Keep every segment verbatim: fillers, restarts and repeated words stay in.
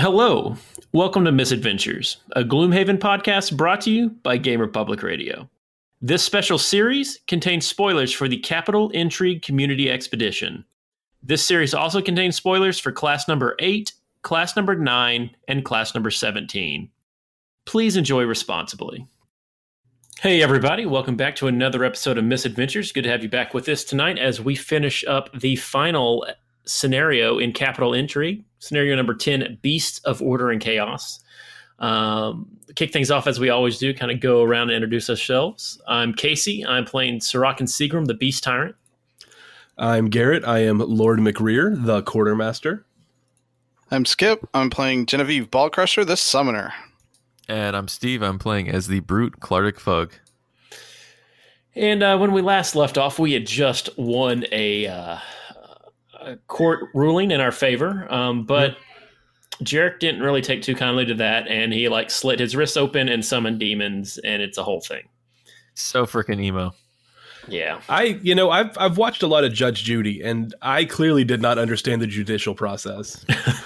Hello, welcome to Misadventures, a Gloomhaven podcast brought to you by Gamer Public Radio. This special series contains spoilers for the Capital Intrigue Community Expedition. This series also contains spoilers for Class Number eight, Class Number nine, and Class Number seventeen. Please enjoy responsibly. Hey everybody, welcome back to another episode of Misadventures. Good to have you back with us tonight as we finish up the final scenario in Capital Intrigue, scenario number ten, Beasts of Order and Chaos. Um, kick things off as we always do, kind of go around and introduce ourselves. I'm Casey. I'm playing Sirakan Seagram, the Beast Tyrant. I'm Garrett. I am Lord McRear, the Quartermaster. I'm Skip. I'm playing Genevieve Ballcrusher, the Summoner. And I'm Steve. I'm playing as the Brute Clardic Fug. And uh, when we last left off, we had just won a... Uh, A court ruling in our favor, um, but Jarek didn't really take too kindly to that, and he like slit his wrists open and summoned demons, and it's a whole thing. So freaking emo. Yeah, I, you know, I've I've watched a lot of Judge Judy, and I clearly did not understand the judicial process.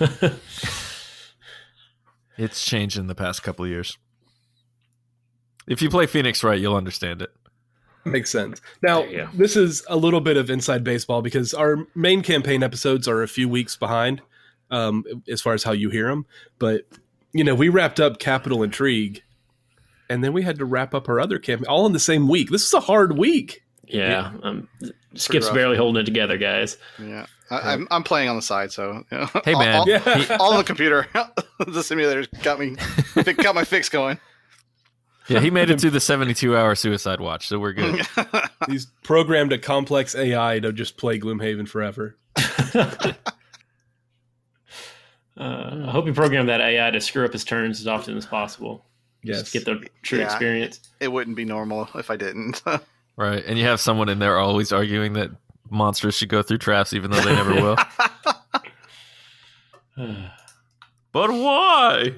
It's changed in the past couple of years. If you play Phoenix right, you'll understand it. Makes sense. Now, this is a little bit of inside baseball because our main campaign episodes are a few weeks behind um, as far as how you hear them. But, you know, we wrapped up Capital Intrigue, and then we had to wrap up our other campaign all in the same week. This is a hard week. Yeah. yeah. Um, Skip's barely holding it together, guys. Yeah. I, I'm I'm playing on the side, so you know, hey man, all, all, yeah. all on the computer. The simulator's got me got my fix going. Yeah, he made it to the seventy-two hour suicide watch, so we're good. He's programmed a complex A I to just play Gloomhaven forever. uh, I hope you program that A I to screw up his turns as often as possible. Yes. Just to get the true yeah, experience. It wouldn't be normal if I didn't. Right, and you have someone in there always arguing that monsters should go through traps even though they never will. But why?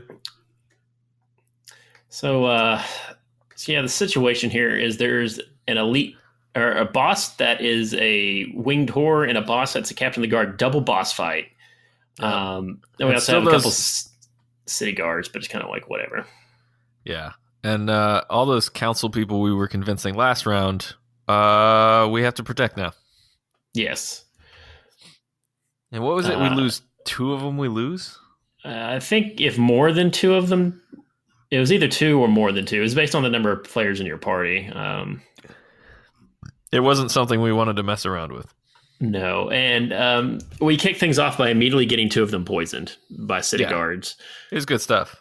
So, uh, so yeah, the situation here is there's an elite or a boss that is a winged horror and a boss that's a captain of the guard double boss fight. Yeah. Um, and we And also have a still couple those- s- city guards, but it's kind of like whatever. Yeah, and uh, all those council people we were convincing last round, uh, we have to protect now. Yes. And what was it? Uh, we lose two of them. We lose. Uh, I think if more than two of them, it was either two or more than two. It was based on the number of players in your party. Um, It wasn't something we wanted to mess around with. no, and um, we kicked things off by immediately getting two of them poisoned by city Yeah. guards. It was good stuff.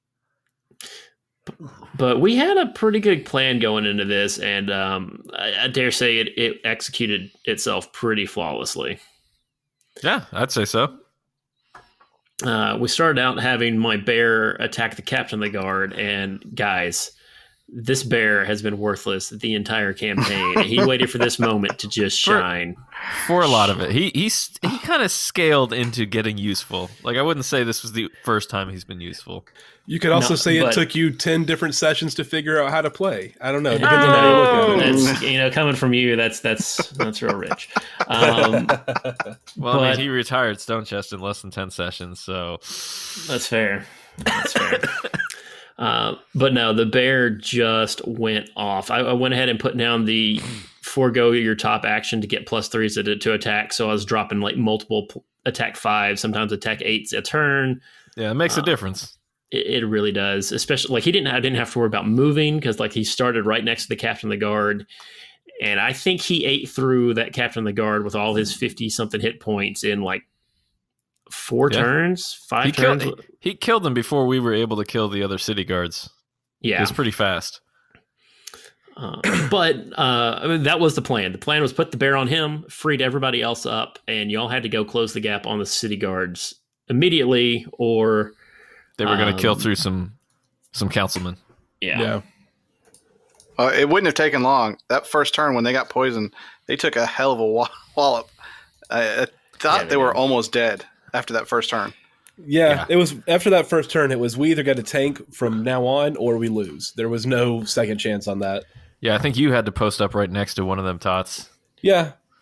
But we had a pretty good plan going into this, and um, I, I dare say it, it executed itself pretty flawlessly. Yeah, I'd say so. Uh, we started out having my bear attack the captain of the guard, and guys, this bear has been worthless the entire campaign. He waited for this moment to just shine. For a lot of it, he he's he kind of scaled into getting useful. Like I wouldn't say this was the first time he's been useful. You could also No, say it but- took you ten different sessions to figure out how to play. I don't know. It depends on how you look at it. That's, you know, coming from you, that's that's that's real rich. Um, Well, I But- mean, he retired Stone Chest in less than ten sessions, so That's fair. That's fair. uh, but no, the bear just went off. I, I went ahead and put down the forego your top action to get plus threes to, to attack. So I was dropping like multiple p- attack five, sometimes attack eights a turn. yeah, it makes a Uh, difference. It, it really does. Especially like he didn't. I didn't have to worry about moving because like he started right next to the captain of the guard. And I think he ate through that captain of the guard with all his fifty something hit points in like four Yeah. turns, five He turns. killed he killed them before we were able to kill the other city guards. It yeah. was pretty fast. Uh, but uh, I mean, that was the plan. The plan was put the bear on him, freed everybody else up, and y'all had to go close the gap on the city guards immediately, or They were going to kill Um, through some some councilmen. yeah, Yeah. Uh, it wouldn't have taken long. That first turn when they got poisoned, they took a hell of a wa- wallop. I, I thought Yeah, they they were did. almost dead after that first turn. Yeah, Yeah. it was after that first turn. It was we either got a tank from now on or we lose. There was no second chance on that. Yeah, I think you had to post up right next to one of them tots. Yeah,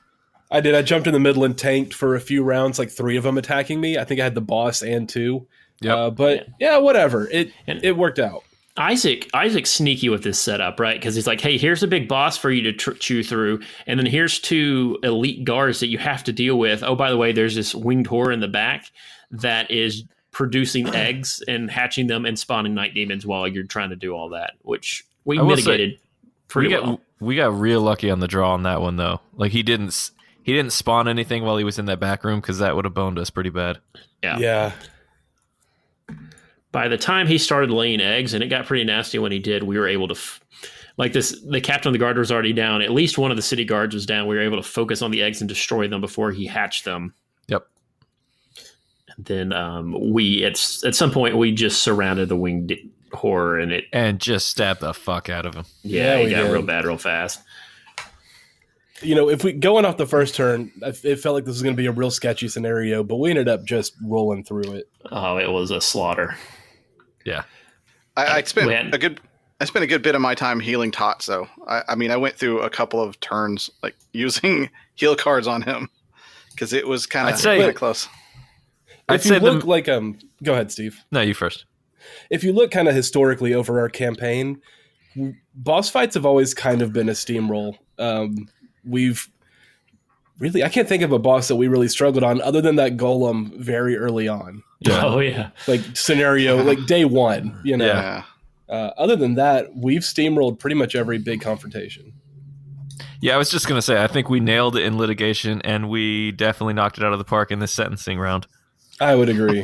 I did. I jumped in the middle and tanked for a few rounds, like three of them attacking me. I think I had the boss and two. Yep. Uh, but yeah. yeah, whatever. It and it worked out. Isaac, Isaac's sneaky with this setup, right? Because he's like, hey, here's a big boss for you to tr- chew through. And then here's two elite guards that you have to deal with. Oh, by the way, there's this winged horror in the back that is producing eggs and hatching them and spawning night demons while you're trying to do all that, which we I mitigated pretty we got, well. We got real lucky on the draw on that one, though. Like, he didn't... He didn't spawn anything while he was in that back room because that would have boned us pretty bad. Yeah. Yeah. By the time he started laying eggs, and it got pretty nasty when he did, we were able to, f- like this, the captain of the guard was already down. At least one of the city guards was down. We were able to focus on the eggs and destroy them before he hatched them. Yep. And then um, we, at, at some point, we just surrounded the winged horror and it. And just stabbed the fuck out of him. Yeah, yeah it got did. real bad real fast. You know, if we going off the first turn, it felt like this was going to be a real sketchy scenario, but we ended up just rolling through it. Oh, it was a slaughter. Yeah, I, I spent had, a good. I spent a good bit of my time healing Tots, though. I, I mean, I went through a couple of turns like using heal cards on him because it was kind of close. If I'd you say look the, like um, go ahead, Steve. No, you first. If you look kind of historically over our campaign, boss fights have always kind of been a steamroll. Um, We've really, I can't think of a boss that we really struggled on other than that golem very early on. Yeah. Oh, yeah. Like scenario, like day one, you know. Yeah. Uh, other than that, we've steamrolled pretty much every big confrontation. Yeah, I was just going to say, I think we nailed it in litigation, and we definitely knocked it out of the park in this sentencing round. I would agree.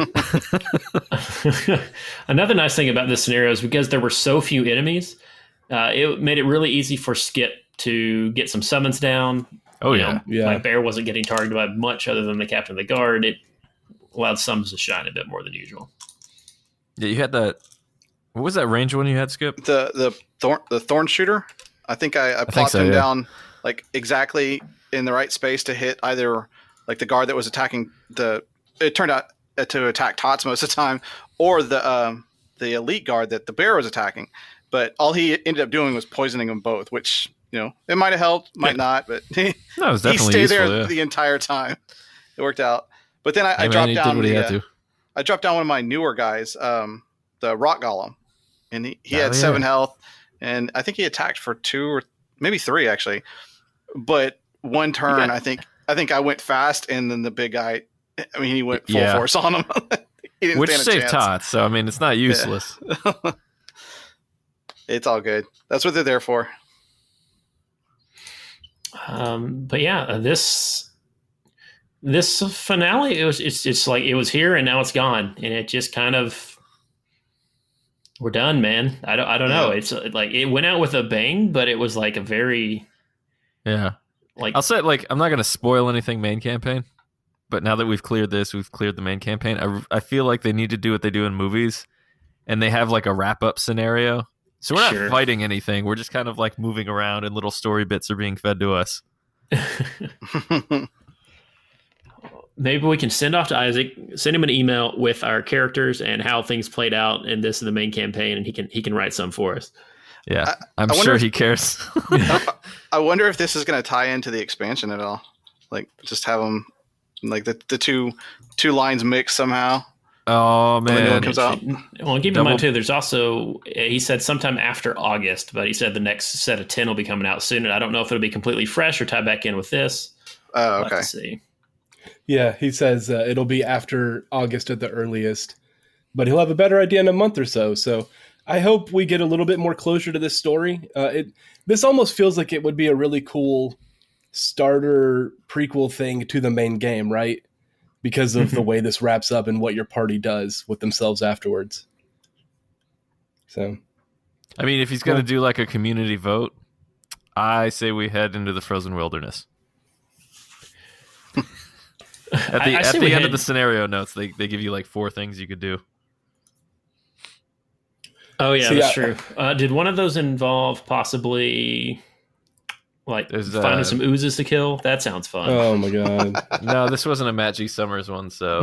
Another nice thing about this scenario is because there were so few enemies, uh, it made it really easy for Skip to get some summons down. Oh, you yeah. know, yeah. My bear wasn't getting targeted by much other than the captain of the guard. It allowed summons to shine a bit more than usual. Yeah, you had that. What was that range one you had, Skip? The the thorn the thorn shooter. I think I, I, I plopped so, him yeah. down like exactly in the right space to hit either like the guard that was attacking the. It turned out to attack Tots most of the time, or the um, the elite guard that the bear was attacking. But all he ended up doing was poisoning them both, which, you know, it might have helped, might yeah. not, but he, no, it was definitely he stayed useful, there yeah. the entire time. It worked out. But then I, hey, I dropped man, down the, uh, I dropped down one of my newer guys, um, the rock golem, and he, he oh, had yeah. seven health, and I think he attacked for two or maybe three actually. But one turn, got, I think I think I went fast, and then the big guy, I mean, he went full yeah. force on him. He didn't Which stand a saved chance. Tots, so I mean, it's not useless. Yeah. It's all good. That's what they're there for. Um, but yeah, uh, this this finale, it was it's it's like it was here and now it's gone, and it just kind of we're done, man. I don't I don't know. Yeah. It's like it went out with a bang, but it was like a very yeah. Like I'll say, like I'm not going to spoil anything main campaign, but now that we've cleared this, we've cleared the main campaign. I I feel like they need to do what they do in movies, and they have like a wrap up scenario. So we're not sure. fighting anything. We're just kind of like moving around and little story bits are being fed to us. Maybe we can send off to Isaac, send him an email with our characters and how things played out in this in the main campaign, and he can he can write some for us. Yeah, I, I'm I sure if, he cares. I wonder if this is going to tie into the expansion at all. Like, just have them, like the the two two lines mix somehow. Oh man! Comes out. Well, keep in mind too. There's also he said sometime after August, but he said the next set of ten will be coming out soon, and I don't know if it'll be completely fresh or tie back in with this. Oh, okay. We'll have to see. Yeah, he says uh, it'll be after August at the earliest, but he'll have a better idea in a month or so. So I hope we get a little bit more closure to this story. Uh, it this almost feels like it would be a really cool starter prequel thing to the main game, right? Because of the way this wraps up and what your party does with themselves afterwards. So, I mean, if he's going to do like a community vote, I say we head into the frozen wilderness. At the, I, I at the end head... of the scenario notes, they, they give you like four things you could do. Oh, yeah, See, that's I, true. Uh, did one of those involve possibly... Like There's, finding uh, some oozes to kill? That sounds fun. Oh my god! No, this wasn't a Matt G. Summers one, so.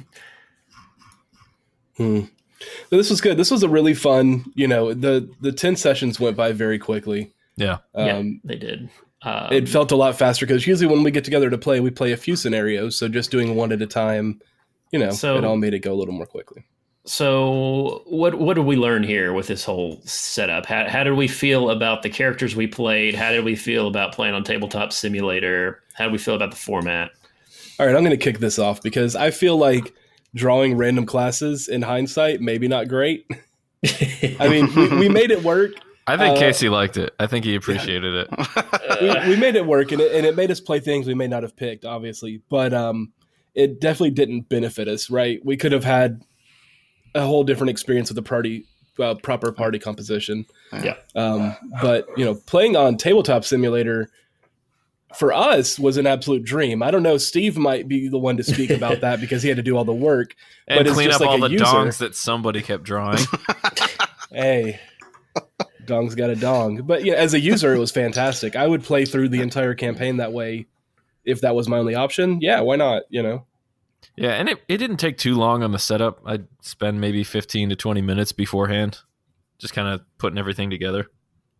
hmm. This was good. This was a really fun. You know, the the ten sessions went by very quickly. Yeah, um, yeah, they did. Um, it felt a lot faster because usually when we get together to play, we play a few scenarios. So just doing one at a time, you know, so, it all made it go a little more quickly. So what what did we learn here with this whole setup? How, how did we feel about the characters we played? How did we feel about playing on Tabletop Simulator? How did we feel about the format? All right, I'm going to kick this off because I feel like drawing random classes in hindsight, maybe not great. I mean, we, we made it work. I think uh, Casey liked it. I think he appreciated it. we, we made it work, and it, and it made us play things we may not have picked, obviously. But um, it definitely didn't benefit us, right? We could have had a whole different experience with the party, uh, proper party composition. Yeah. Um, but, you know, playing on Tabletop Simulator for us was an absolute dream. I don't know. Steve might be the one to speak about that because he had to do all the work. And but clean it's up like all the user. dongs that somebody kept drawing. Hey. Dong's got a dong. But yeah, as a user, it was fantastic. I would play through the entire campaign that way if that was my only option. Yeah, why not? You know? Yeah, and it, it didn't take too long on the setup. I'd spend maybe fifteen to twenty minutes beforehand, just kind of putting everything together.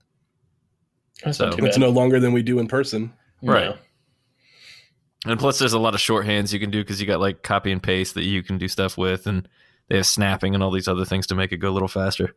That's so, it's no longer than we do in person. Right. No. And plus, there's a lot of shorthands you can do because you got like copy and paste that you can do stuff with, and they have snapping and all these other things to make it go a little faster.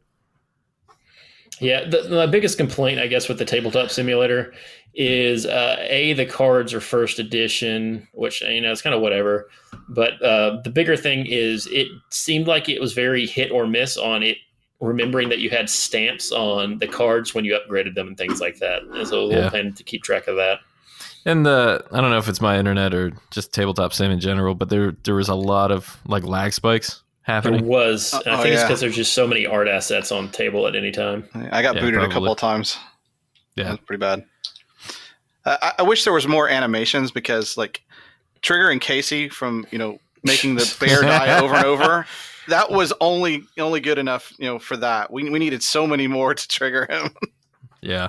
Yeah, the, the biggest complaint, I guess, with the Tabletop Simulator is, uh, A, the cards are first edition, which, you know, it's kind of whatever. But uh, the bigger thing is it seemed like it was very hit or miss on it, remembering that you had stamps on the cards when you upgraded them and things like that. And so a little yeah. pain to keep track of that. And the I don't know if it's my internet or just Tabletop Sim in general, but there there was a lot of like lag spikes happening. There was. And I think oh, yeah. it's because there's just so many art assets on the table at any time. I got yeah, booted probably. a couple of times. Yeah. That was pretty bad. Uh, I, I wish there was more animations because, like, triggering Casey from, you know, making the bear die over and over, that was only only good enough, you know, for that. We we needed so many more to trigger him. Yeah.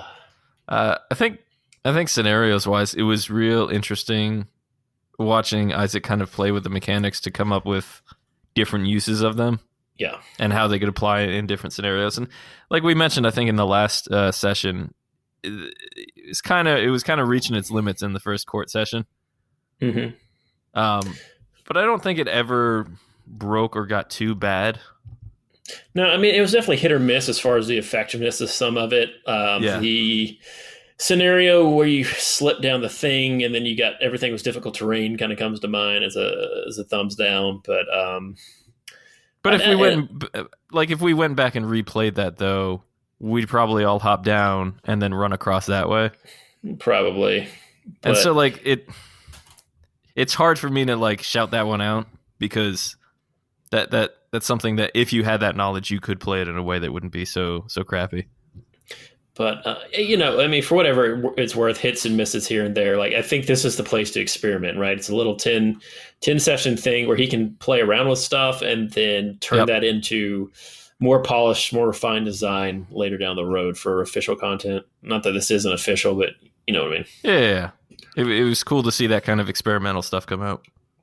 uh, I think I think scenarios wise, it was real interesting watching Isaac kind of play with the mechanics to come up with different uses of them. Yeah. And how they could apply it in different scenarios. And like we mentioned, I think in the last uh, session, it, it's kind of it was kind of reaching its limits in the first court session. Mm-hmm. Um, but I don't think it ever broke or got too bad. No, I mean, it was definitely hit or miss as far as the effectiveness of some of it. Um, yeah. The scenario where you slip down the thing and then you got everything was difficult terrain kind of comes to mind as a as a thumbs down. But um, but if I, we I, went like if we went back and replayed that though, we'd probably all hop down and then run across that way. Probably. But, and so like it, it's hard for me to like shout that one out because that that that's something that if you had that knowledge, you could play it in a way that wouldn't be so so crappy. But, uh, you know, I mean, for whatever it's worth, hits and misses here and there. Like, I think this is the place to experiment, right? It's a little ten, ten session thing where he can play around with stuff and then turn yep. that into more polished, more refined design later down the road for official content. Not that this isn't official, but you know what I mean? Yeah, yeah. It, it was cool to see that kind of experimental stuff come out.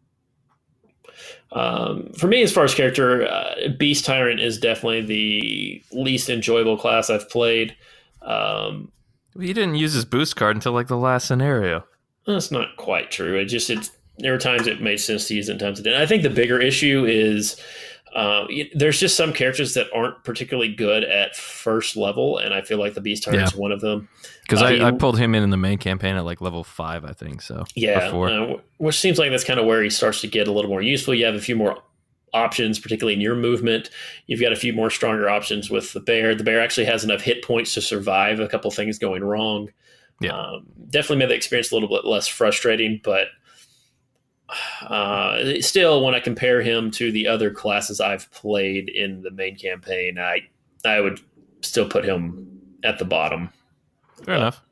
Um, for me, as far as character, uh, Beast Tyrant is definitely the least enjoyable class I've played. Um, he didn't use his boost card until like the last scenario. That's not quite true. It just it's there were times it made sense to use it, and times it didn't. I think the bigger issue is uh, there's just some characters that aren't particularly good at first level, and I feel like the Beast Tyrant is yeah. one of them. Because uh, I, I pulled him in in the main campaign at like level five, I think. So yeah, uh, which seems like that's kind of where he starts to get a little more useful. You have a few more options, particularly in your movement. You've got a few more stronger options with the bear. The bear actually has enough hit points to survive a couple things going wrong. Yeah, um, definitely made the experience a little bit less frustrating, but uh, still, when I compare him to the other classes I've played in the main campaign, I I would still put him at the bottom. Fair uh, enough.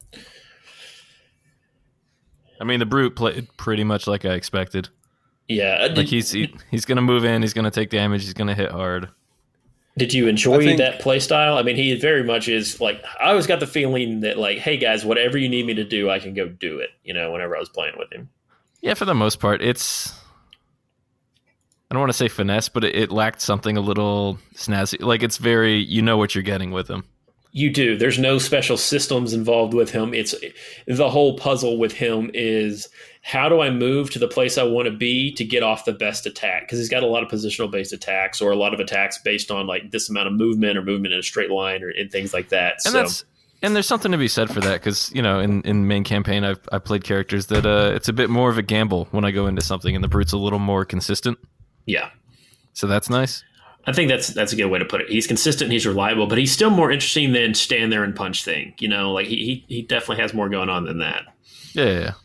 I mean, the brute played pretty much like I expected. Yeah, like he's he, he's going to move in, he's going to take damage, he's going to hit hard. Did you enjoy think, that play style? I mean, he very much is like, I always got the feeling that like, hey guys, whatever you need me to do, I can go do it, you know, whenever I was playing with him. Yeah, for the most part, it's, I don't want to say finesse, but it, it lacked something a little snazzy. Like it's very, you know what you're getting with him. You do. There's no special systems involved with him. It's the whole puzzle with him is how do I move to the place I want to be to get off the best attack? Because he's got a lot of positional based attacks or a lot of attacks based on like this amount of movement or movement in a straight line or and things like that. And so. that's and there's something to be said for that because you know in, in main campaign I've I played characters that uh, it's a bit more of a gamble when I go into something and the brute's a little more consistent. Yeah, so that's nice. I think that's that's a good way to put it. He's consistent, he's reliable, but he's still more interesting than stand there and punch thing. You know, like he he, he definitely has more going on than that. Yeah. yeah, yeah.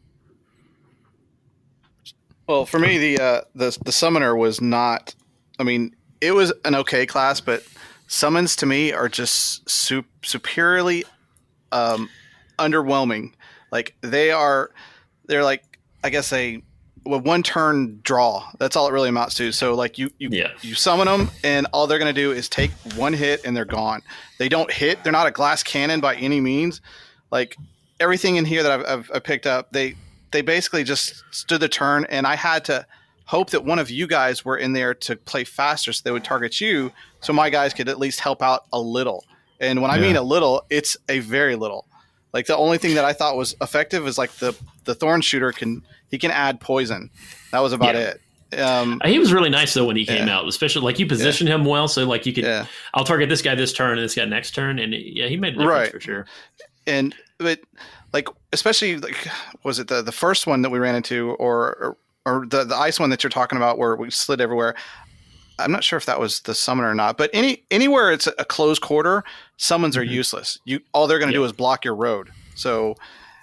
Well, for me, the uh, the the summoner was not. I mean, it was an okay class, but summons to me are just su- superiorly um, underwhelming. Like they are, they're like I guess a. Well, one turn draw. That's all it really amounts to. So, like you, you, yeah. you summon them, and all they're going to do is take one hit, and they're gone. They don't hit. They're not a glass cannon by any means. Like everything in here that I've, I've, I've picked up, they they basically just stood the turn, and I had to hope that one of you guys were in there to play faster, so they would target you, so my guys could at least help out a little. And when I yeah. mean a little, it's a very little. Like the only thing that I thought was effective is like the the thorn shooter can. He can add poison. That was about yeah. it. Um, he was really nice though when he came yeah. out, especially like you positioned yeah. him well, so like you could. Yeah. I'll target this guy this turn and this guy next turn, and yeah, he made a difference right. for sure. And but like especially like was it the the first one that we ran into, or or, or the the ice one that you're talking about where we slid everywhere. I'm not sure if that was the summon or not, but any anywhere it's a closed quarter, summons mm-hmm. are useless. You all they're going to yep. do is block your road. So.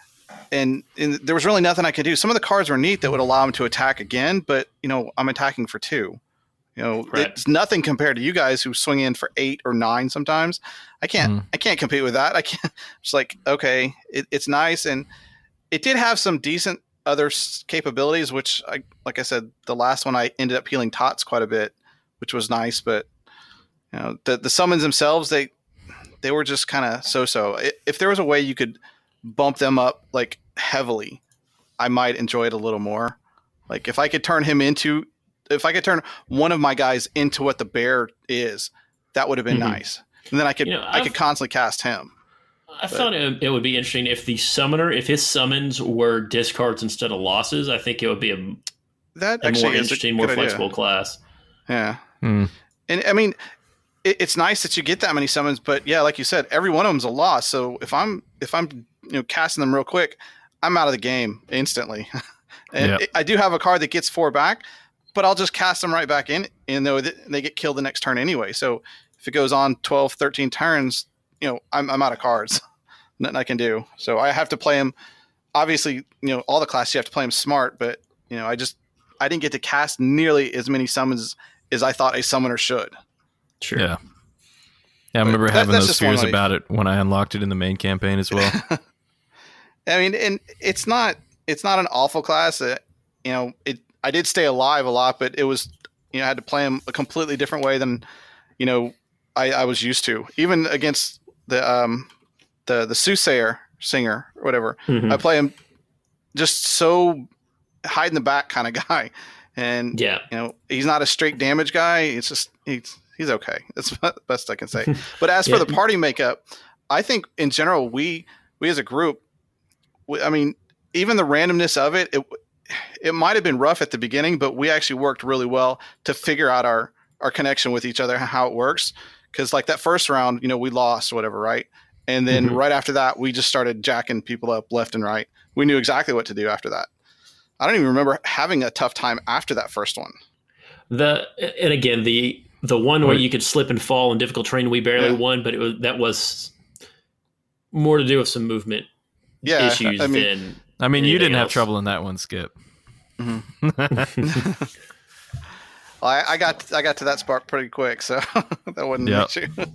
And, and there was really nothing I could do. Some of the cards were neat that would allow him to attack again, but you know I'm attacking for two. You know, right. It's nothing compared to you guys who swing in for eight or nine sometimes. I can't, mm. I can't compete with that. I can't. It's like okay, it, it's nice, and it did have some decent other capabilities. Which, I, like I said, the last one I ended up healing Tots quite a bit, which was nice. But you know, the the summons themselves, they they were just kind of so-so. If there was a way you could bump them up like heavily, I might enjoy it a little more. Like if I could turn him into, if I could turn one of my guys into what the bear is, that would have been mm-hmm. nice. And then I could, you know, I could constantly cast him. I but, thought it, it would be interesting if the summoner, if his summons were discards instead of losses. I think it would be a, that a actually more interesting, more flexible idea. class. Yeah. Mm. And I mean, it, it's nice that you get that many summons, but yeah, like you said, every one of them's a loss. So if I'm, if I'm, you know, casting them real quick, I'm out of the game instantly. and yep. it, I do have a card that gets four back, but I'll just cast them right back in, and though they get killed the next turn anyway. So if it goes on twelve, thirteen turns, you know, I'm, I'm out of cards. Nothing I can do. So I have to play them. Obviously, you know, all the classes you have to play them smart, but you know, I just I didn't get to cast nearly as many summons as I thought a summoner should. Sure. Yeah. Yeah, I remember that, having those fears about it when I unlocked it in the main campaign as well. I mean, and it's not it's not an awful class. Uh, you know, it I did stay alive a lot, but it was you know I had to play them a completely different way than you know I, I was used to. Even against the um the the soothsayer singer or whatever, mm-hmm. I play him just so hide in the back kind of guy, and yeah, you know he's not a straight damage guy. It's just he's he's okay. That's the best I can say. But as yeah. for the party makeup, I think in general we we as a group. I mean, even the randomness of it, it, it might have been rough at the beginning, but we actually worked really well to figure out our, our connection with each other, how it works. Because like that first round, you know, we lost whatever, right? And then mm-hmm. right after that, we just started jacking people up left and right. We knew exactly what to do after that. I don't even remember having a tough time after that first one. The and again, the the one where you could slip and fall in difficult terrain, we barely yeah. won, but it was that was more to do with some movement. Yeah, issues I mean, than I mean, you didn't else. have trouble in that one, Skip. Mm-hmm. well, I, I got I got to that spot pretty quick, so that wasn't yep. an issue.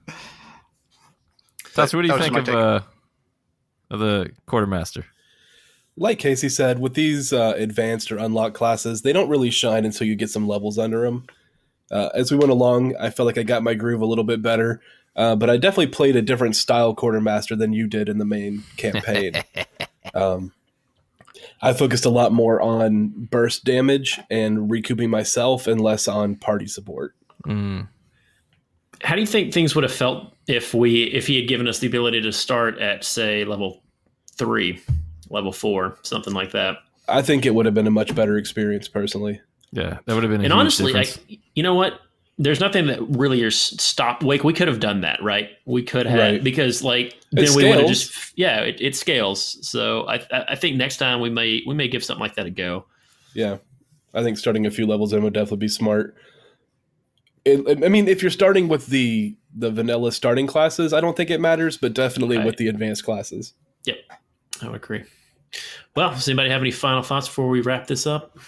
That's what do you think of uh, of the quartermaster? Like Casey said, with these uh, advanced or unlocked classes, they don't really shine until you get some levels under them. Uh, as we went along, I felt like I got my groove a little bit better. Uh, but I definitely played a different style quartermaster than you did in the main campaign. um, I focused a lot more on burst damage and recouping myself and less on party support. Mm. How do you think things would have felt if we if he had given us the ability to start at, say, level three, level four, something like that? I think it would have been a much better experience, personally. Yeah, that would have been a and huge honestly, difference. like, you know what? There's nothing that really is stopped. Like, we could have done that, right? We could have, right. because like then it we would have just yeah, it, it scales. So I I think next time we may we may give something like that a go. Yeah, I think starting a few levels in would definitely be smart. It, I mean, if you're starting with the the vanilla starting classes, I don't think it matters, but definitely right. with the advanced classes. Yep, I would agree. Well, does anybody have any final thoughts before we wrap this up?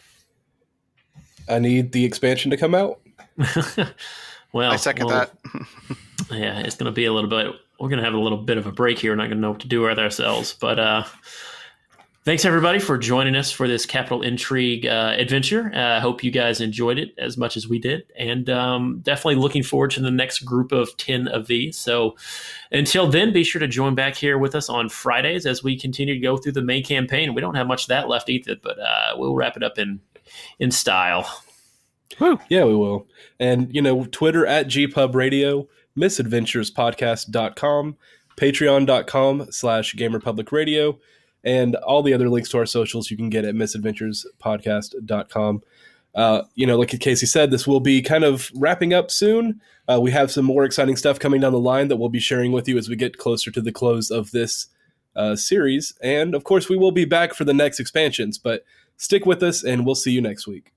I need the expansion to come out. well, I second well, that. yeah, it's going to be a little bit. We're going to have a little bit of a break here. We're not going to know what to do with ourselves. But uh, thanks, everybody, for joining us for this Capital Intrigue uh, adventure. I uh, hope you guys enjoyed it as much as we did. And um, definitely looking forward to the next group of ten of these. So until then, be sure to join back here with us on Fridays as we continue to go through the main campaign. We don't have much of that left either, but uh, we'll wrap it up in, in style. Woo. Yeah, we will. And, you know, Twitter at G Pub Radio, misadventures podcast dot com, patreon.com slash Game Republic Radio, and all the other links to our socials you can get at misadventures podcast dot com. Uh, you know, like Casey said, this will be kind of wrapping up soon. Uh, we have some more exciting stuff coming down the line that we'll be sharing with you as we get closer to the close of this uh, series. And, of course, we will be back for the next expansions, but stick with us, and we'll see you next week.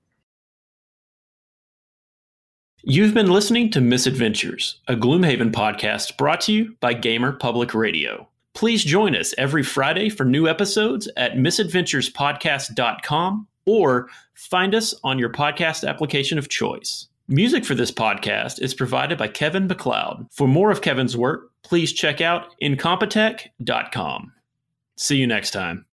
You've been listening to Misadventures, a Gloomhaven podcast brought to you by Gamer Public Radio. Please join us every Friday for new episodes at misadventures podcast dot com or find us on your podcast application of choice. Music for this podcast is provided by Kevin MacLeod. For more of Kevin's work, please check out incompetech dot com. See you next time.